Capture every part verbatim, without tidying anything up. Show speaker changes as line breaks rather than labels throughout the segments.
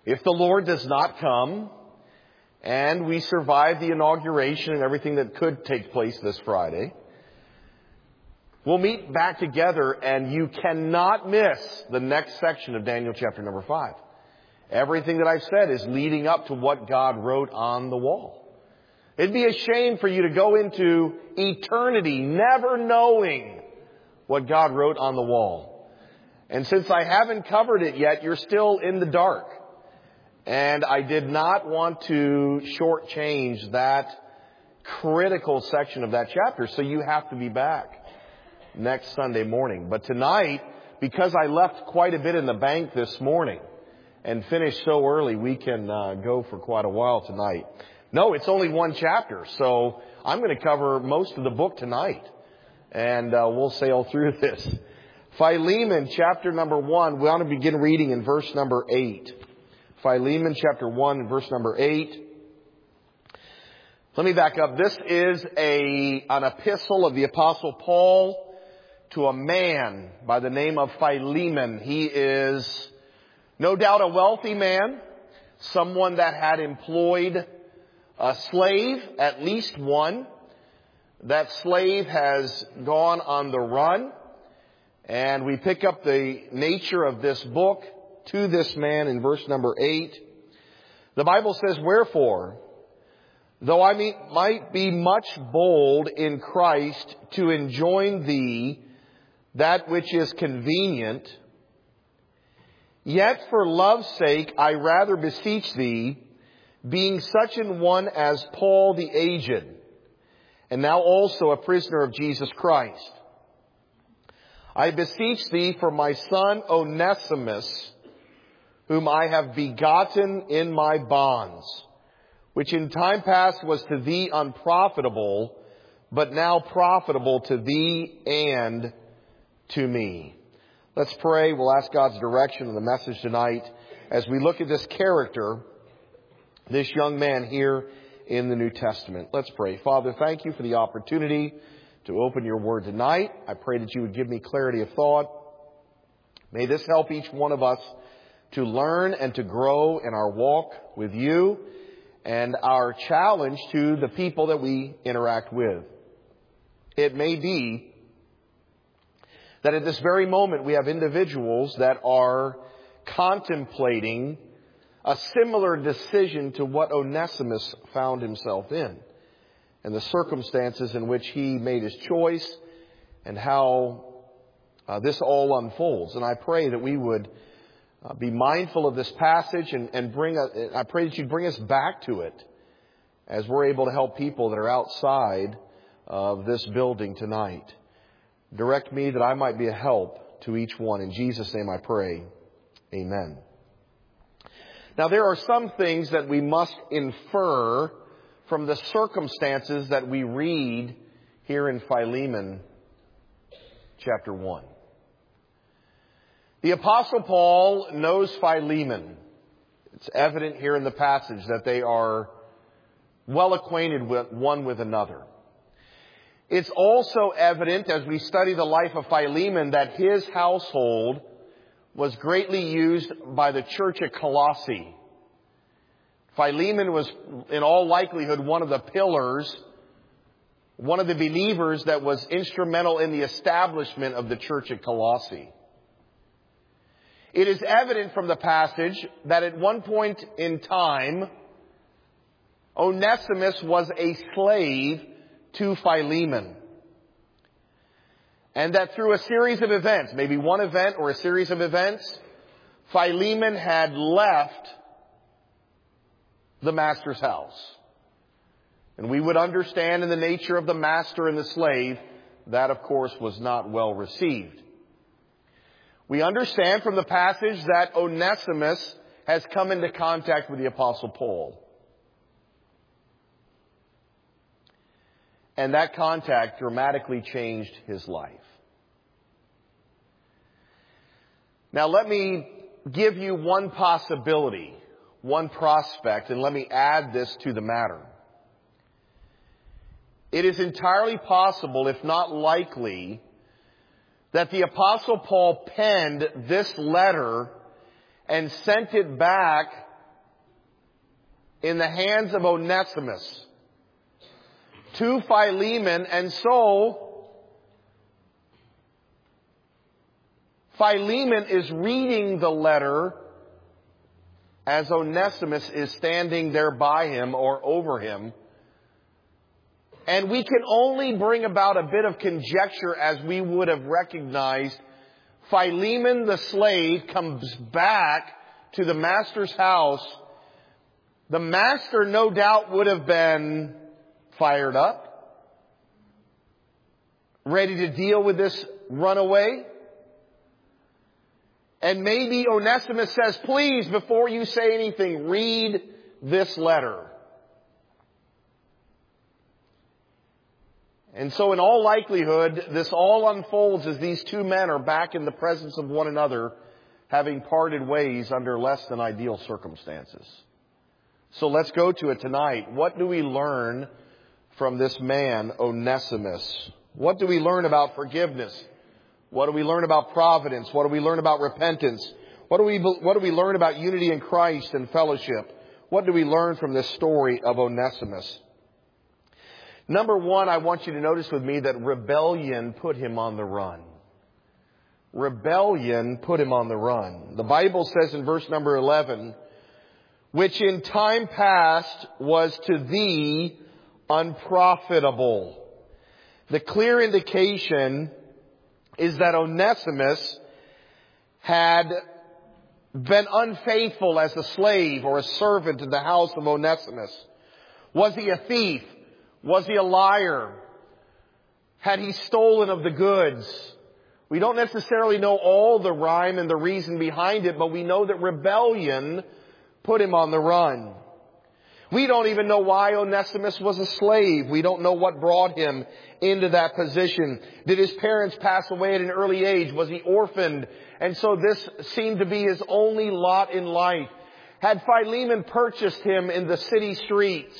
If the Lord does not come and we survive the inauguration and everything that could take place this Friday, we'll meet back together, and you cannot miss the next section of Daniel chapter number five. Everything that I've said is leading up to what God wrote on the wall. It'd be a shame for you to go into eternity never knowing what God wrote on the wall. And since I haven't covered it yet, you're still in the dark. And I did not want to shortchange that critical section of that chapter, so you have to be back next Sunday morning. But tonight, because I left quite a bit in the bank this morning and finished so early, we can uh, go for quite a while tonight. No, it's only one chapter, so I'm going to cover most of the book tonight, and uh, we'll sail through this. Philemon chapter number one, we want to begin reading in verse number eight. Philemon chapter one, verse number eight. Let me back up. This is a an epistle of the Apostle Paul to a man by the name of Philemon. He is no doubt a wealthy man, someone that had employed a slave, at least one. That slave has gone on the run, and we pick up the nature of this book to this man in verse number eight. The Bible says, "Wherefore, though I might be much bold in Christ to enjoin thee that which is convenient, yet for love's sake I rather beseech thee, being such an one as Paul the aged, and now also a prisoner of Jesus Christ, I beseech thee for my son Onesimus, whom I have begotten in my bonds, which in time past was to thee unprofitable, but now profitable to thee and to me." Let's pray. We'll ask God's direction in the message tonight as we look at this character, this young man here in the New Testament. Let's pray. Father, thank you for the opportunity to open your word tonight. I pray that you would give me clarity of thought. May this help each one of us to learn and to grow in our walk with you and our challenge to the people that we interact with. It may be that at this very moment we have individuals that are contemplating a similar decision to what Onesimus found himself in, and the circumstances in which he made his choice, and how uh, this all unfolds. And I pray that we would uh, be mindful of this passage and, and bring. A, I pray that you'd bring us back to it as we're able to help people that are outside of this building tonight. Direct me that I might be a help to each one. In Jesus' name I pray. Amen. Now, there are some things that we must infer from the circumstances that we read here in Philemon chapter one. The Apostle Paul knows Philemon. It's evident here in the passage that they are well acquainted with one with another. It's also evident as we study the life of Philemon that his household was greatly used by the church at Colossae. Philemon was in all likelihood one of the pillars, one of the believers that was instrumental in the establishment of the church at Colossae. It is evident from the passage that at one point in time, Onesimus was a slave to Philemon. And that through a series of events, maybe one event or a series of events, Philemon had left the master's house. And we would understand in the nature of the master and the slave, that of course was not well received. We understand from the passage that Onesimus has come into contact with the Apostle Paul. And that contact dramatically changed his life. Now let me give you one possibility, one prospect, and let me add this to the matter. It is entirely possible, if not likely, that the Apostle Paul penned this letter and sent it back in the hands of Onesimus to Philemon. And so Philemon is reading the letter as Onesimus is standing there by him or over him. And we can only bring about a bit of conjecture as we would have recognized Philemon the slave comes back to the master's house. The master no doubt would have been fired up, ready to deal with this runaway. And maybe Onesimus says, please, before you say anything, read this letter. And so in all likelihood, this all unfolds as these two men are back in the presence of one another, having parted ways under less than ideal circumstances. So let's go to it tonight. What do we learn from this man, Onesimus? What do we learn about forgiveness? What do we learn about providence? What do we learn about repentance? What do we, what do we learn about unity in Christ and fellowship? What do we learn from this story of Onesimus? Number one, I want you to notice with me that rebellion put him on the run. Rebellion put him on the run. The Bible says in verse number eleven, which in time past was to thee unprofitable. The clear indication is that Onesimus had been unfaithful as a slave or a servant in the house of Onesimus. Was he a thief? Was he a liar? Had he stolen of the goods? We don't necessarily know all the rhyme and the reason behind it, but we know that rebellion put him on the run. We don't even know why Onesimus was a slave. We don't know what brought him into that position. Did his parents pass away at an early age? Was he orphaned? And so this seemed to be his only lot in life. Had Philemon purchased him in the city streets?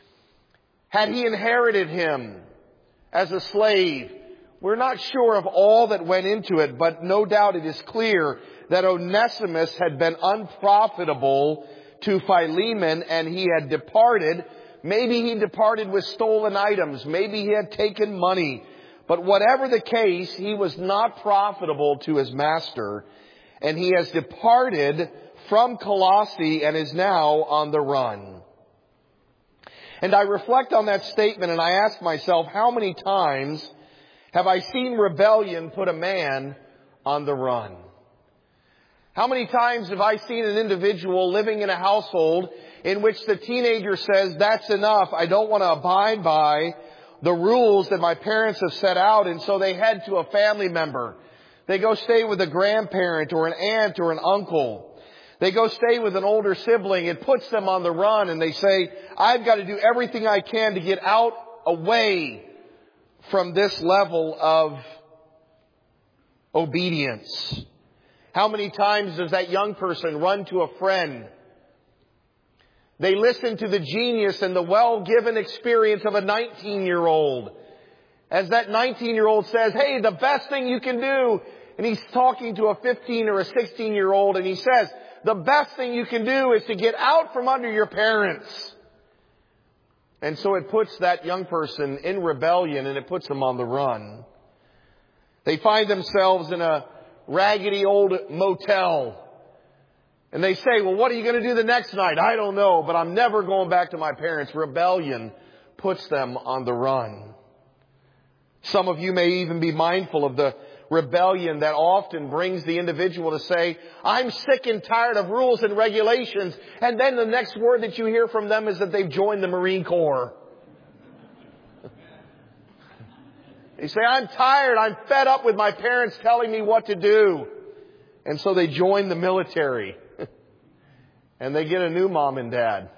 Had he inherited him as a slave? We're not sure of all that went into it, but no doubt it is clear that Onesimus had been unprofitable to Philemon and he had departed. Maybe he departed with stolen items. Maybe he had taken money. But whatever the case, he was not profitable to his master. And he has departed from Colossae and is now on the run. And I reflect on that statement and I ask myself, how many times have I seen rebellion put a man on the run? How many times have I seen an individual living in a household in which the teenager says, that's enough, I don't want to abide by the rules that my parents have set out, and so they head to a family member. They go stay with a grandparent or an aunt or an uncle. They go stay with an older sibling. It puts them on the run and they say, I've got to do everything I can to get out, away from this level of obedience. How many times does that young person run to a friend? They listen to the genius and the well-given experience of a nineteen-year-old. As that nineteen-year-old says, hey, the best thing you can do. And he's talking to a fifteen or a sixteen-year-old and he says, the best thing you can do is to get out from under your parents. And so it puts that young person in rebellion and it puts them on the run. They find themselves in a raggedy old motel. And they say, well, what are you going to do the next night? I don't know, but I'm never going back to my parents. Rebellion puts them on the run. Some of you may even be mindful of the rebellion that often brings the individual to say, I'm sick and tired of rules and regulations. And then the next word that you hear from them is that they've joined the Marine Corps. They say, I'm tired. I'm fed up with my parents telling me what to do. And so they join the military. And they get a new mom and dad.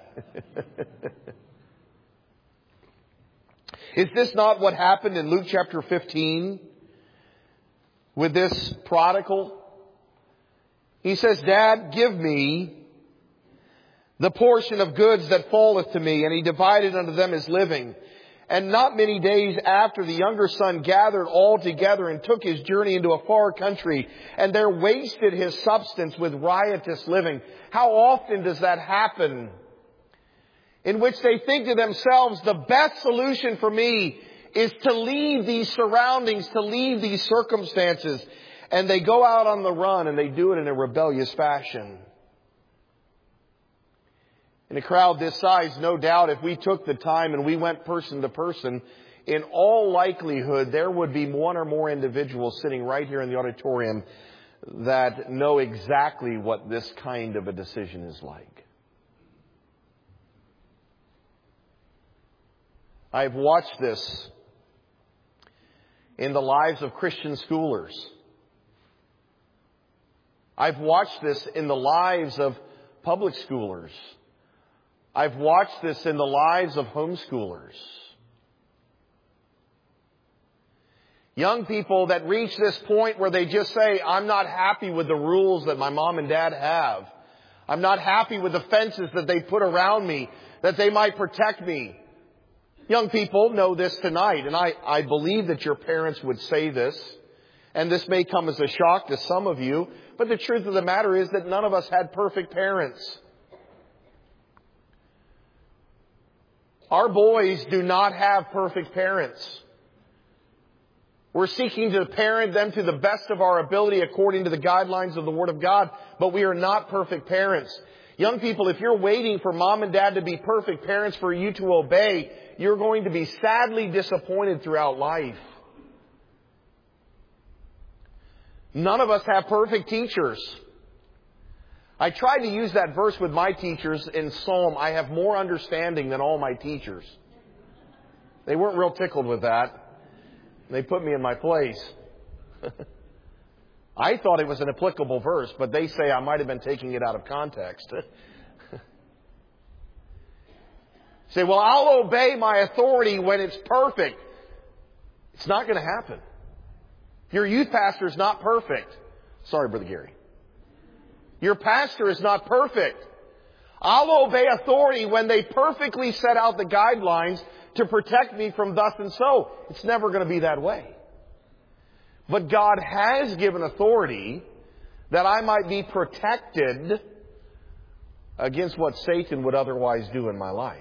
Is this not what happened in Luke chapter fifteen? With this prodigal? He says, Dad, give me the portion of goods that falleth to me. And he divided unto them his living. And not many days after, the younger son gathered all together and took his journey into a far country, and there wasted his substance with riotous living. How often does that happen? in which they think to themselves, the best solution for me is to leave these surroundings, to leave these circumstances. And they go out on the run and they do it in a rebellious fashion. In a crowd this size, no doubt, if we took the time and we went person to person, in all likelihood, there would be one or more individuals sitting right here in the auditorium that know exactly what this kind of a decision is like. I've watched this in the lives of Christian schoolers. I've watched this in the lives of public schoolers. I've watched this in the lives of homeschoolers. Young people that reach this point where they just say, I'm not happy with the rules that my mom and dad have. I'm not happy with the fences that they put around me, that they might protect me. Young people know this tonight, and I, I believe that your parents would say this, and this may come as a shock to some of you, but the truth of the matter is that none of us had perfect parents. Our boys do not have perfect parents. We're seeking to parent them to the best of our ability according to the guidelines of the Word of God, but we are not perfect parents. Young people, if you're waiting for mom and dad to be perfect parents for you to obey, you're going to be sadly disappointed throughout life. None of us have perfect teachers. I tried to use that verse with my teachers in Psalm, I have more understanding than all my teachers. They weren't real tickled with that. They put me in my place. I thought it was an applicable verse, but they say I might have been taking it out of context. Say, well, I'll obey my authority when it's perfect. It's not going to happen. Your youth pastor is not perfect. Sorry, Brother Gary. Your pastor is not perfect. I'll obey authority when they perfectly set out the guidelines to protect me from thus and so. It's never going to be that way. But God has given authority that I might be protected against what Satan would otherwise do in my life.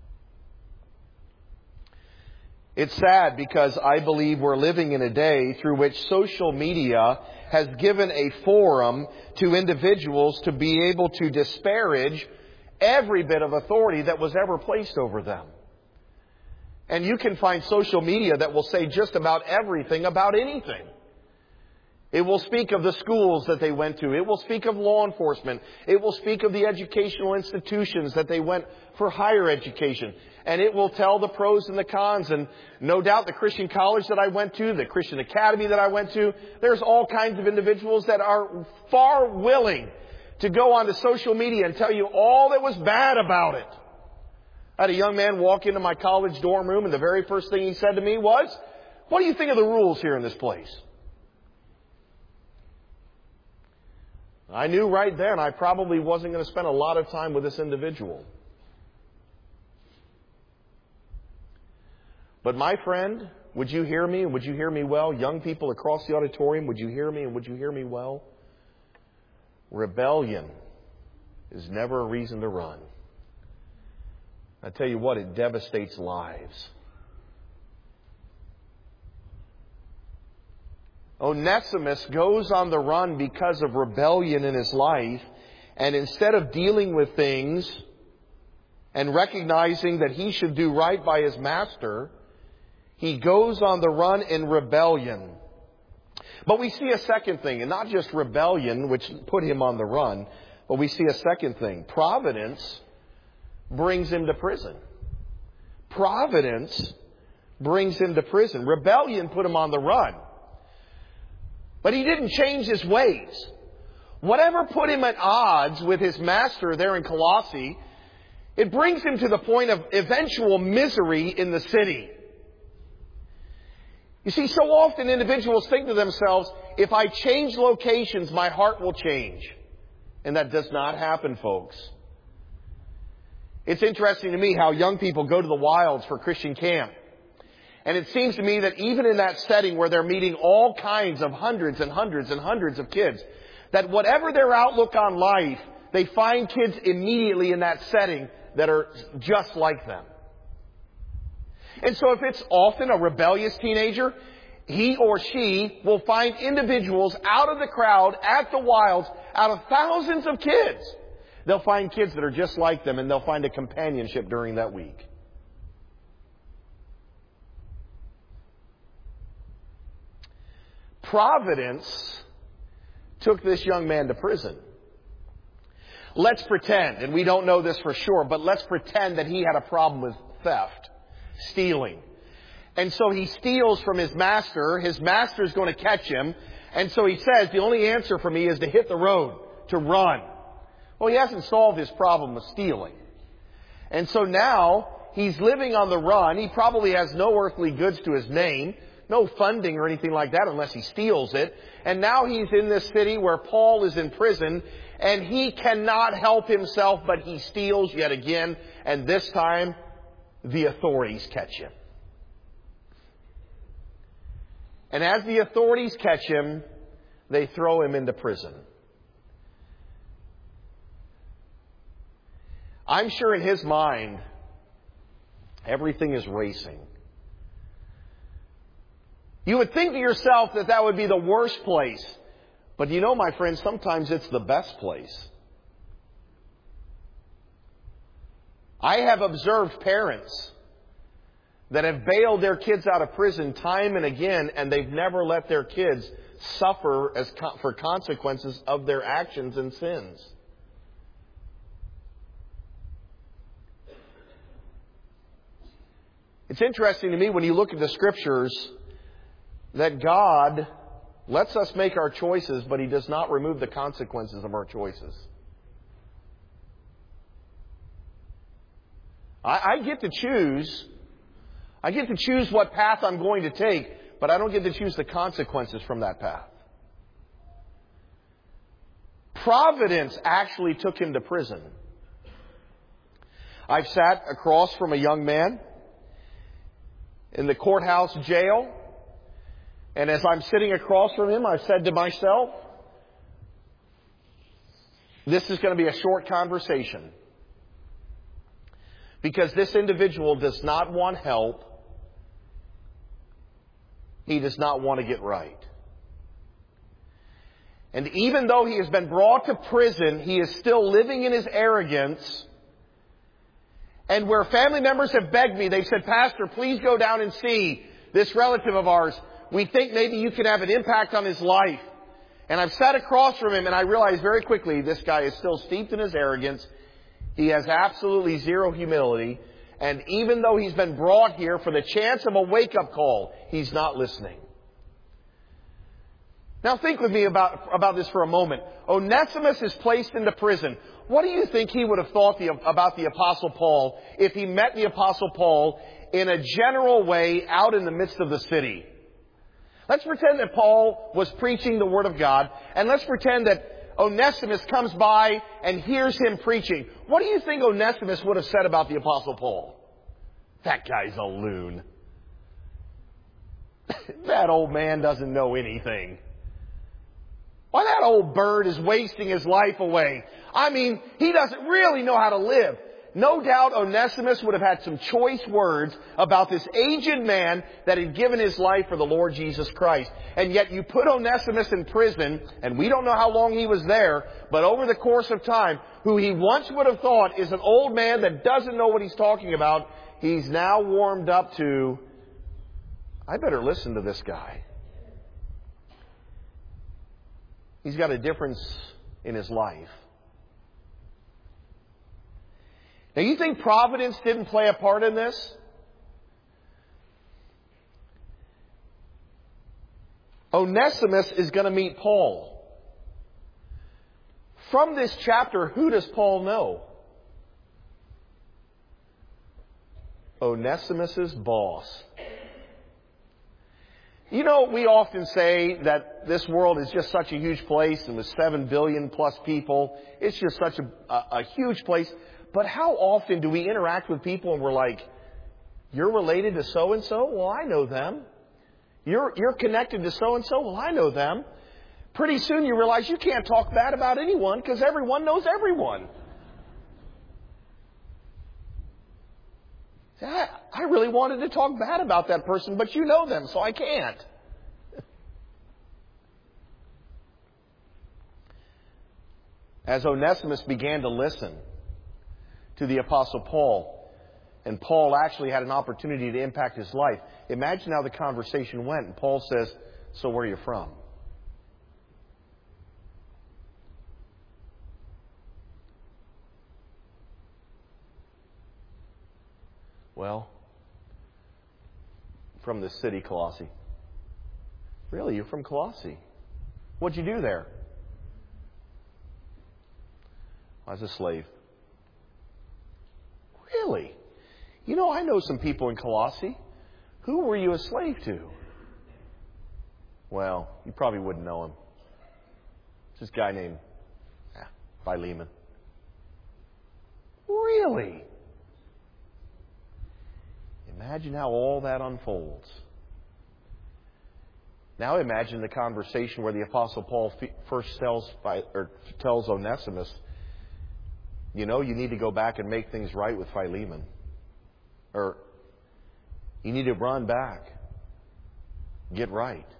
It's sad because I believe we're living in a day through which social media has given a forum to individuals to be able to disparage every bit of authority that was ever placed over them. And you can find social media that will say just about everything about anything. It will speak of the schools that they went to. It will speak of law enforcement. It will speak of the educational institutions that they went for higher education. And it will tell the pros and the cons. And no doubt the Christian college that I went to, the Christian academy that I went to, there's all kinds of individuals that are far willing to go onto social media and tell you all that was bad about it. I had a young man walk into my college dorm room, and the very first thing he said to me was, what do you think of the rules here in this place? I knew right then I probably wasn't going to spend a lot of time with this individual. But my friend, would you hear me and would you hear me well? Young people across the auditorium, would you hear me and would you hear me well? Rebellion is never a reason to run. I tell you what, it devastates lives. Onesimus goes on the run because of rebellion in his life, and instead of dealing with things and recognizing that he should do right by his master, he goes on the run in rebellion. But we see a second thing, and not just rebellion, which put him on the run, but we see a second thing. Providence brings him to prison. Providence brings him to prison. Rebellion put him on the run. But he didn't change his ways. Whatever put him at odds with his master there in Colossae, it brings him to the point of eventual misery in the city. You see, so often individuals think to themselves, if I change locations, my heart will change. And that does not happen, folks. It's interesting to me how young people go to the wilds for Christian camp. And it seems to me that even in that setting where they're meeting all kinds of hundreds and hundreds and hundreds of kids, that whatever their outlook on life, they find kids immediately in that setting that are just like them. And so if it's often a rebellious teenager, he or she will find individuals out of the crowd at the wilds, out of thousands of kids. They'll find kids that are just like them, and they'll find a companionship during that week. Providence took this young man to prison. Let's pretend, and we don't know this for sure, but let's pretend that he had a problem with theft, stealing. And so he steals from his master. His master is going to catch him. And so he says, the only answer for me is to hit the road, to run. Well, he hasn't solved his problem of stealing. And so now he's living on the run. He probably has no earthly goods to his name, no funding or anything like that unless he steals it. And now he's in this city where Paul is in prison, and he cannot help himself, but he steals yet again. And this time, the authorities catch him. And as the authorities catch him, they throw him into prison. I'm sure in his mind, everything is racing. You would think to yourself that that would be the worst place. But you know, my friends, sometimes it's the best place. I have observed parents that have bailed their kids out of prison time and again, and they've never let their kids suffer as co- for consequences of their actions and sins. It's interesting to me when you look at the Scriptures that God lets us make our choices, but He does not remove the consequences of our choices. I, I get to choose. I get to choose what path I'm going to take, but I don't get to choose the consequences from that path. Providence actually took him to prison. I've sat across from a young man in the courthouse jail, and as I'm sitting across from him, I've said to myself, this is going to be a short conversation. Because this individual does not want help. He does not want to get right. And even though he has been brought to prison, he is still living in his arrogance. And where family members have begged me, they've said, Pastor, please go down and see this relative of ours. We think maybe you can have an impact on his life. And I've sat across from him, and I realized very quickly this guy is still steeped in his arrogance. He has absolutely zero humility. And even though he's been brought here for the chance of a wake-up call, he's not listening. Now think with me about, about this for a moment. Onesimus is placed into prison. What do you think he would have thought the, about the Apostle Paul if he met the Apostle Paul in a general way out in the midst of the city? Let's pretend that Paul was preaching the Word of God, and let's pretend that Onesimus comes by and hears him preaching. What do you think Onesimus would have said about the Apostle Paul? That guy's a loon. That old man doesn't know anything. Why, that old bird is wasting his life away. I mean, he doesn't really know how to live. No doubt Onesimus would have had some choice words about this aged man that had given his life for the Lord Jesus Christ. And yet you put Onesimus in prison, and we don't know how long he was there, but over the course of time, who he once would have thought is an old man that doesn't know what he's talking about, he's now warmed up to, I better listen to this guy. He's got a difference in his life. Now, you think providence didn't play a part in this? Onesimus is going to meet Paul. From this chapter, who does Paul know? Onesimus' boss. You know, we often say that this world is just such a huge place, and with seven billion plus people, it's just such a, a, a huge place. But how often do we interact with people and we're like, you're related to so-and-so? Well, I know them. You're, you're connected to so-and-so? Well, I know them. Pretty soon you realize you can't talk bad about anyone because everyone knows everyone. I, I really wanted to talk bad about that person, but you know them, so I can't. As Onesimus began to listen to the Apostle Paul, and Paul actually had an opportunity to impact his life, imagine how the conversation went. And Paul says, "So where are you from?" "Well, from the city, Colossae." "Really? You're from Colossae? What'd you do there?" "I was a slave." "Really? You know, I know some people in Colossae. Who were you a slave to?" "Well, you probably wouldn't know him. It's this guy named eh, Philemon." "Really?" Imagine how all that unfolds. Now imagine the conversation where the Apostle Paul first tells, or tells Onesimus, "You know, you need to go back and make things right with Philemon." Or, "You need to run back. Get right."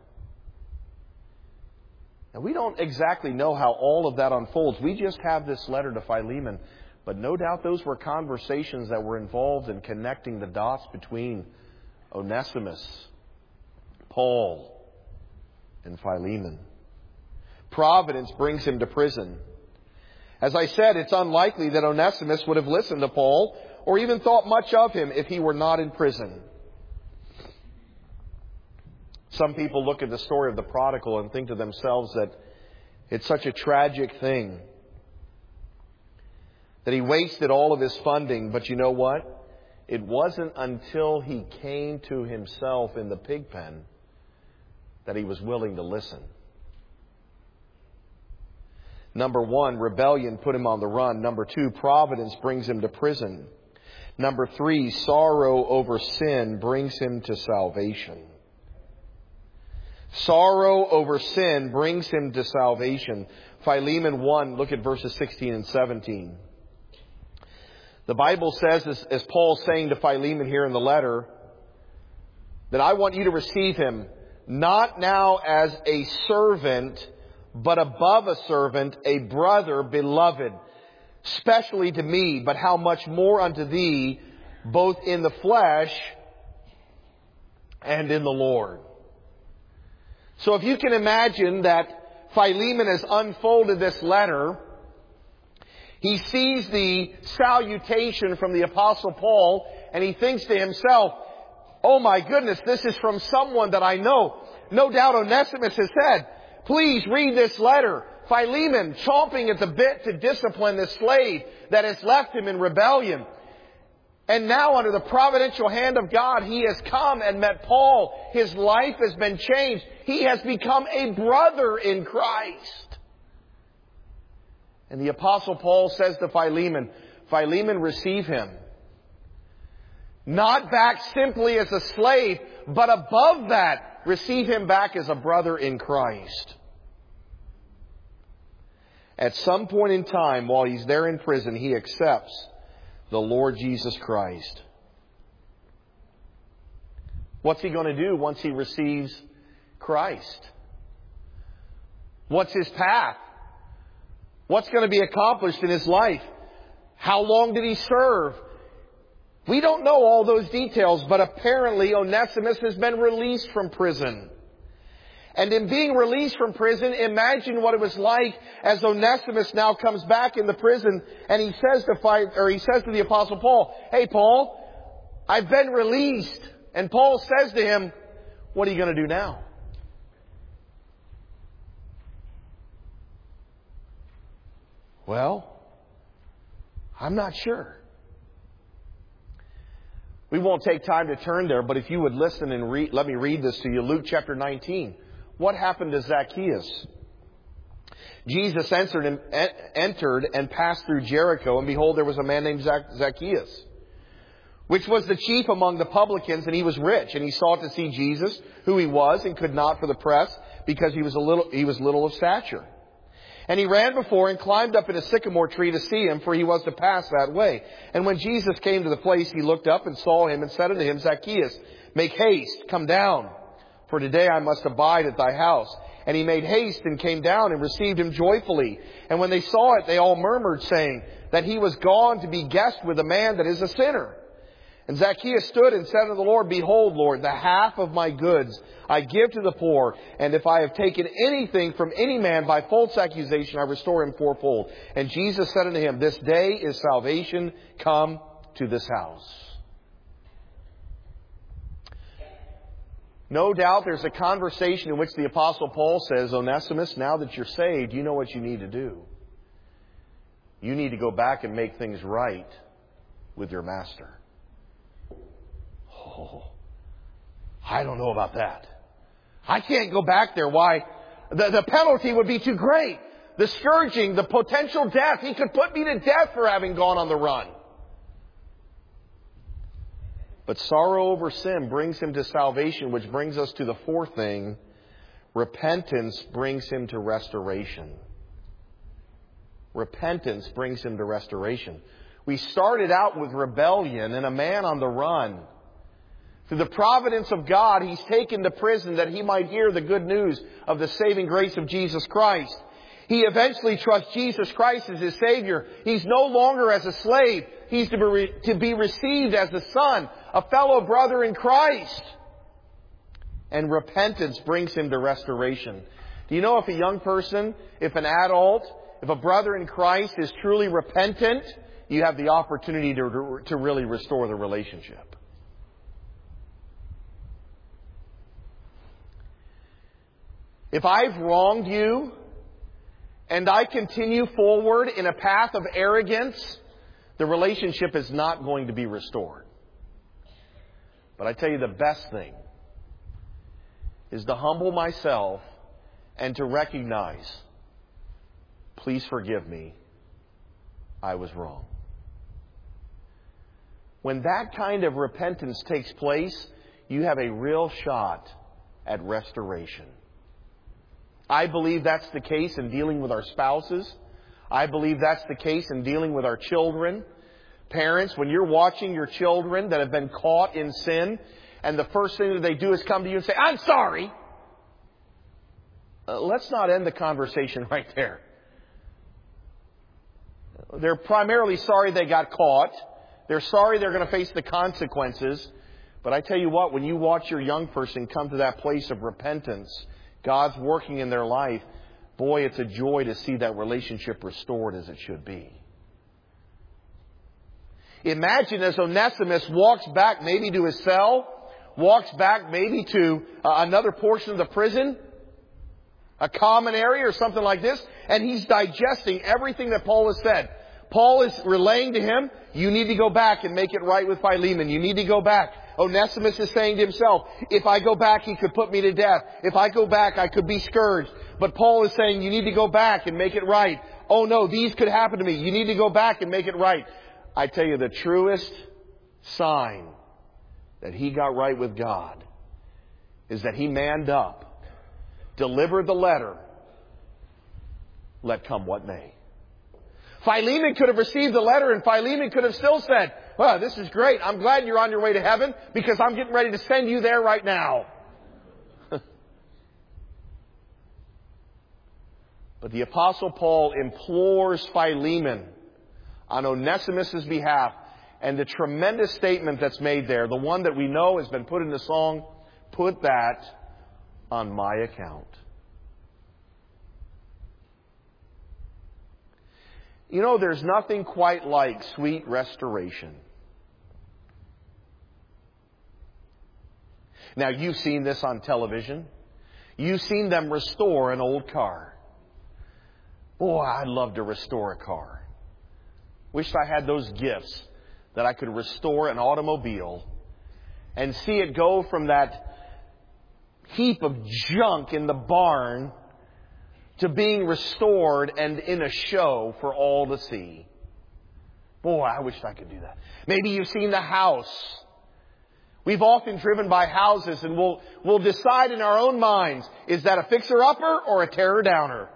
Now, we don't exactly know how all of that unfolds. We just have this letter to Philemon. But no doubt those were conversations that were involved in connecting the dots between Onesimus, Paul, and Philemon. Providence brings him to prison. As I said, it's unlikely that Onesimus would have listened to Paul or even thought much of him if he were not in prison. Some people look at the story of the prodigal and think to themselves that it's such a tragic thing that he wasted all of his funding. But you know what? It wasn't until he came to himself in the pig pen that he was willing to listen. Number one, rebellion put him on the run. Number two, providence brings him to prison. Number three, sorrow over sin brings him to salvation. Sorrow over sin brings him to salvation. Philemon one, look at verses sixteen and seventeen. The Bible says, as, as Paul's saying to Philemon here in the letter, that I want you to receive him not now as a servant, but above a servant, a brother beloved, specially to me, but how much more unto thee, both in the flesh and in the Lord. So if you can imagine that Philemon has unfolded this letter, he sees the salutation from the Apostle Paul, and he thinks to himself, "Oh my goodness, this is from someone that I know." No doubt Onesimus has said, "Please read this letter." Philemon chomping at the bit to discipline this slave that has left him in rebellion. And now under the providential hand of God, he has come and met Paul. His life has been changed. He has become a brother in Christ. And the Apostle Paul says to Philemon, "Philemon, receive him. Not back simply as a slave, but above that, receive him back as a brother in Christ." At some point in time, while he's there in prison, he accepts the Lord Jesus Christ. What's he going to do once he receives Christ? What's his path? What's going to be accomplished in his life? How long did he serve? We don't know all those details, but apparently Onesimus has been released from prison. And in being released from prison, imagine what it was like as Onesimus now comes back in the prison, and he says to fight, or he says to the Apostle Paul, "Hey Paul, I've been released." And Paul says to him, "What are you going to do now?" "Well, I'm not sure." We won't take time to turn there, but if you would listen and read, let me read this to you. Luke chapter nineteen. What happened to Zacchaeus? Jesus entered and, entered and passed through Jericho, and behold, there was a man named Zacchaeus, which was the chief among the publicans, and he was rich, and he sought to see Jesus, who he was, and could not for the press, because he was a little, he was little of stature. And he ran before and climbed up in a sycamore tree to see him, for he was to pass that way. And when Jesus came to the place, he looked up and saw him and said unto him, Zacchaeus, make haste, come down, for today I must abide at thy house. And he made haste and came down and received him joyfully. And when they saw it, they all murmured, saying that he was gone to be guest with a man that is a sinner. And Zacchaeus stood and said unto the Lord, Behold, Lord, the half of my goods I give to the poor, and if I have taken anything from any man by false accusation, I restore him fourfold. And Jesus said unto him, This day is salvation come to this house. No doubt there's a conversation in which the Apostle Paul says, Onesimus, now that you're saved, you know what you need to do. You need to go back and make things right with your master. Oh, I don't know about that. I can't go back there. Why? The, the penalty would be too great. The scourging, the potential death. He could put me to death for having gone on the run. But sorrow over sin brings him to salvation, which brings us to the fourth thing. Repentance brings him to restoration. Repentance brings him to restoration. We started out with rebellion and a man on the run. Through the providence of God, he's taken to prison that he might hear the good news of the saving grace of Jesus Christ. He eventually trusts Jesus Christ as his Savior. He's no longer as a slave. He's to be, re- to be received as a son, a fellow brother in Christ. And repentance brings him to restoration. Do you know if a young person, if an adult, if a brother in Christ is truly repentant, you have the opportunity to, to really restore the relationship. If I've wronged you and I continue forward in a path of arrogance, the relationship is not going to be restored. But I tell you, the best thing is to humble myself and to recognize, please forgive me, I was wrong. When that kind of repentance takes place, you have a real shot at restoration. I believe that's the case in dealing with our spouses. I believe that's the case in dealing with our children. Parents, when you're watching your children that have been caught in sin, and the first thing that they do is come to you and say, I'm sorry. Uh, let's not end the conversation right there. They're primarily sorry they got caught. They're sorry they're going to face the consequences. But I tell you what, when you watch your young person come to that place of repentance, God's working in their life, boy, it's a joy to see that relationship restored as it should be. Imagine as Onesimus walks back maybe to his cell, walks back maybe to uh, another portion of the prison, a common area or something like this, and he's digesting everything that Paul has said. Paul is relaying to him, you need to go back and make it right with Philemon. You need to go back. Onesimus is saying to himself, if I go back, he could put me to death. If I go back, I could be scourged. But Paul is saying, you need to go back and make it right. Oh no, these could happen to me. You need to go back and make it right. I tell you, the truest sign that he got right with God is that he manned up, delivered the letter, let come what may. Philemon could have received the letter, and Philemon could have still said, well, this is great. I'm glad you're on your way to heaven because I'm getting ready to send you there right now. But the Apostle Paul implores Philemon on Onesimus' behalf, and the tremendous statement that's made there, the one that we know has been put in the song, put that on my account. You know, there's nothing quite like sweet restoration. Now, you've seen this on television. You've seen them restore an old car. Boy, I'd love to restore a car. Wished I had those gifts that I could restore an automobile and see it go from that heap of junk in the barn to being restored and in a show for all to see. Boy, I wish I could do that. Maybe you've seen the house. We've often driven by houses and we'll, we'll decide in our own minds, is that a fixer-upper or a tear-downer?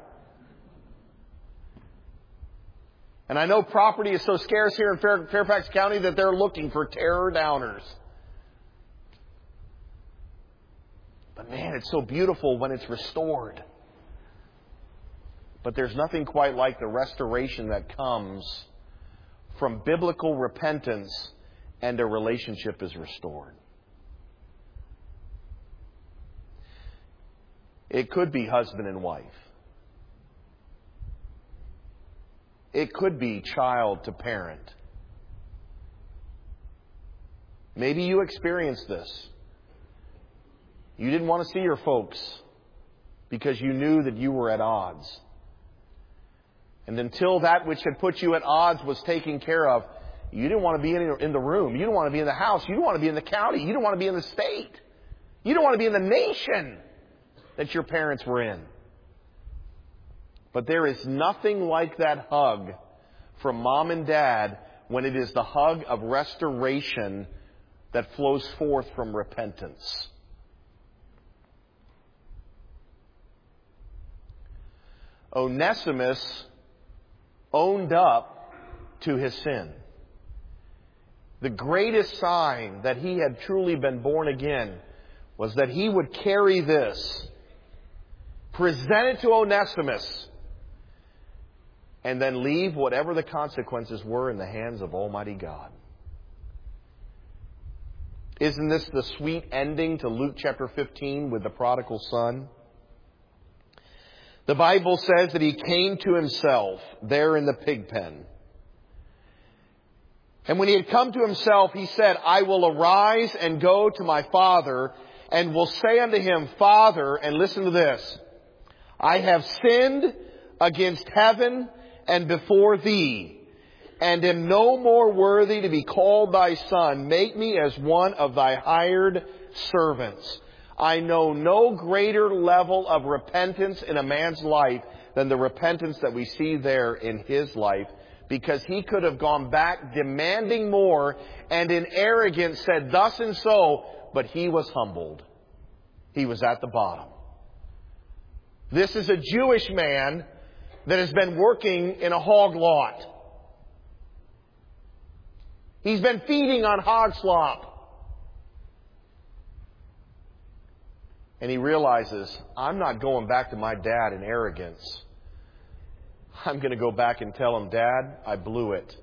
And I know property is so scarce here in Fairfax County that they're looking for tear-downers. But man, it's so beautiful when it's restored. But there's nothing quite like the restoration that comes from biblical repentance and a relationship is restored. It could be husband and wife. It could be child to parent. Maybe you experienced this. You didn't want to see your folks because you knew that you were at odds. And until that which had put you at odds was taken care of, you didn't want to be in the room. You didn't want to be in the house. You didn't want to be in the county. You didn't want to be in the state. You didn't want to be in the nation that your parents were in. But there is nothing like that hug from mom and dad when it is the hug of restoration that flows forth from repentance. Onesimus owned up to his sin. The greatest sign that he had truly been born again was that he would carry this, present it to Onesimus, and then leave whatever the consequences were in the hands of Almighty God. Isn't this the sweet ending to Luke chapter fifteen with the prodigal son? The Bible says that he came to himself there in the pig pen. And when he had come to himself, he said, I will arise and go to my father and will say unto him, Father, and listen to this, I have sinned against heaven and before thee, and am no more worthy to be called thy son. Make me as one of thy hired servants. I know no greater level of repentance in a man's life than the repentance that we see there in his life, because he could have gone back demanding more and in arrogance said thus and so, but he was humbled. He was at the bottom. This is a Jewish man that has been working in a hog lot. He's been feeding on hog slop. And he realizes, I'm not going back to my dad in arrogance. I'm going to go back and tell him, Dad, I blew it.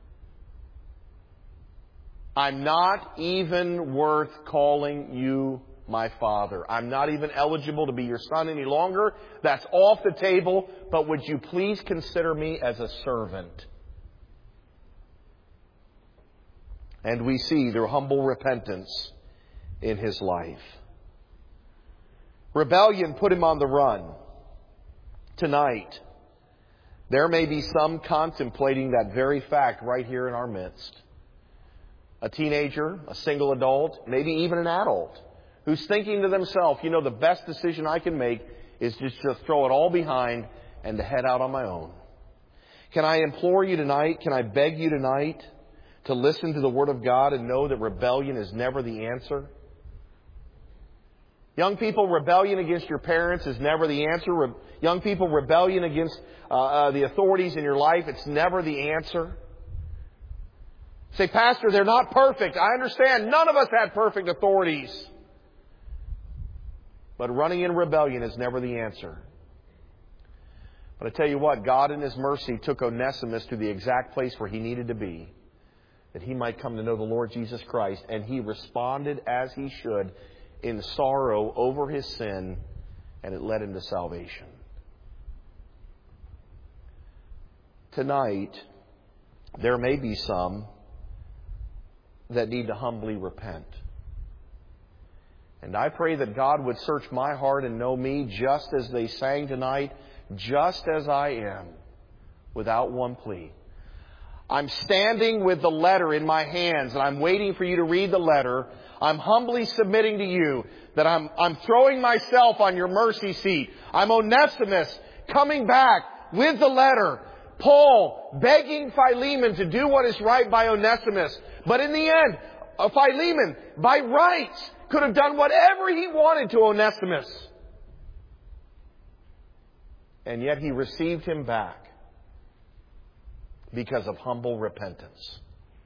I'm not even worth calling you my father. I'm not even eligible to be your son any longer. That's off the table. But would you please consider me as a servant? And we see their humble repentance in his life. Rebellion put him on the run. Tonight, there may be some contemplating that very fact right here in our midst. A teenager, a single adult, maybe even an adult, who's thinking to themselves, you know, the best decision I can make is just to throw it all behind and to head out on my own. Can I implore you tonight, can I beg you tonight to listen to the Word of God and know that rebellion is never the answer? Young people, rebellion against your parents is never the answer. Re- young people, rebellion against uh, uh, the authorities in your life, it's never the answer. Say, Pastor, they're not perfect. I understand. None of us had perfect authorities. But running in rebellion is never the answer. But I tell you what, God in His mercy took Onesimus to the exact place where he needed to be, that he might come to know the Lord Jesus Christ. And he responded as he should, in sorrow over his sin, and it led him to salvation. Tonight, there may be some that need to humbly repent. And I pray that God would search my heart and know me just as they sang tonight, just as I am, without one plea. I'm standing with the letter in my hands and I'm waiting for you to read the letter. I'm humbly submitting to you that I'm, I'm throwing myself on your mercy seat. I'm Onesimus coming back with the letter, Paul begging Philemon to do what is right by Onesimus. But in the end, Philemon, by rights, could have done whatever he wanted to Onesimus. And yet he received him back because of humble repentance.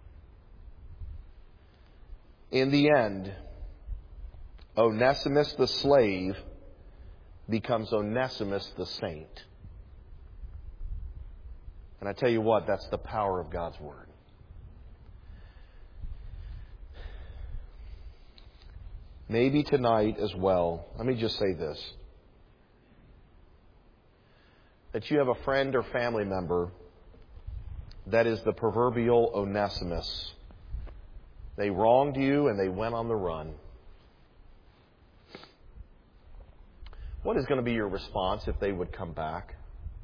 In the end, Onesimus the slave becomes Onesimus the saint. And I tell you what, that's the power of God's Word. Maybe tonight as well, let me just say this. That you have a friend or family member that is the proverbial Onesimus. They wronged you and they went on the run. What is going to be your response if they would come back?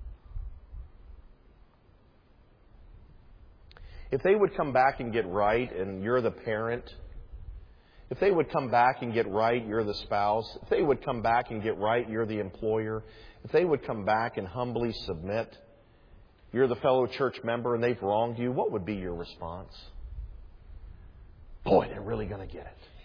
If they would come back and get right and you're the parent, if they would come back and get right, you're the spouse, if they would come back and get right, you're the employer, if they would come back and humbly submit, you're the fellow church member and they've wronged you, what would be your response? Boy, they're really going to get it.